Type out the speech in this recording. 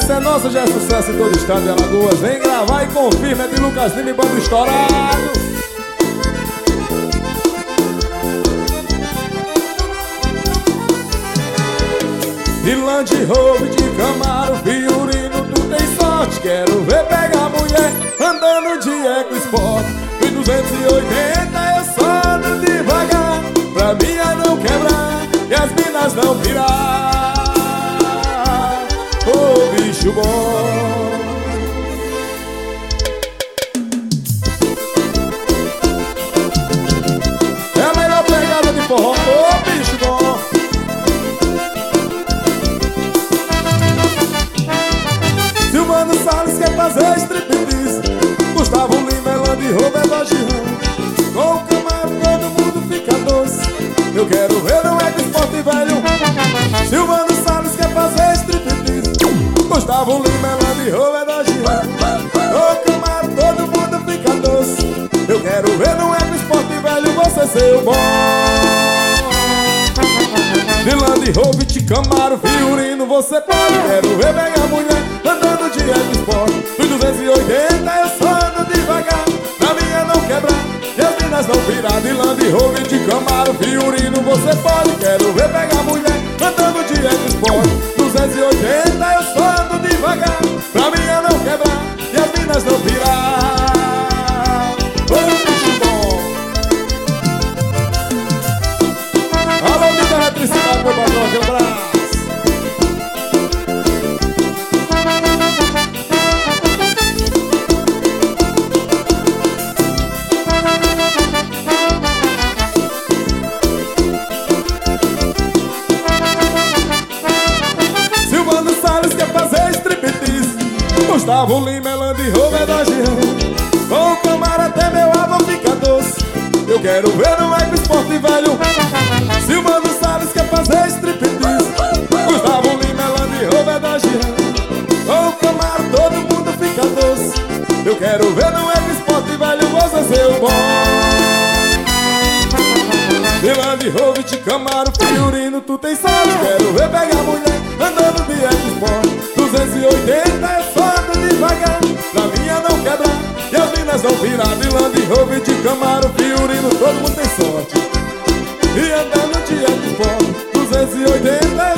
Essa é nossa, já é sucesso em todo o estado de Alagoas. Vem gravar e confirma, é de Lucas Lima e Bando Estourado. De Land Rover, de Camaro, Fiorino, tu tem sorte. Quero ver pegar mulher andando de EcoSport. E 280 eu só ando devagar, pra minha não quebrar e as minas não virar. Ô bicho bom. É a melhor pegada de forró, ô bicho bom. Silvano Salles quer fazer striptease, Gustavo Lima é Land Rover elogiando. Com o Camaro todo mundo fica doce, eu quero ver no EcoSport velho. Silvano Salles quer fazer striptease, Gustavo Lima é Land Rover elogiando. Com o Camaro todo mundo fica doce, eu quero ver no EcoSport velho você ser o bom. De Land Rover, de Camaro, Fiorino, você pode. Quero ver pegar mulher andando de EcoSport. Dos 280 eu só ando devagar, pra minha não quebrar e as minas não virar. De Land Rover, de Camaro, Fiorino, você pode. Quero ver pegar mulher andando de EcoSport. 280 eu só ando devagar, pra minha não quebrar e as minas não virar. Ô bicho bom. Alô, Dita Eletricidade, meu patrão, aquele abraço. Silvano Salles quer fazer striptease, Gustavo Lima é Land Rover elogiando. Com o Camaro até meu avô fica doce, eu quero ver no EcoSport velho. Silvano Salles quer fazer striptease, Gustavo Lima é Land Rover elogiando. Com o Camaro todo mundo fica doce, eu quero ver no EcoSport velho você ser o bom. De Land Rover, de Camaro, Fiorino, tu tem sorte. Quero ver pegar mulher andando de EcoSport. 280 eu só ando devagar, pra minha não quebrar e as minas não virar. De Land Rover, de Camaro, Fiorino, todo mundo tem sorte. E andando de EcoSport, 280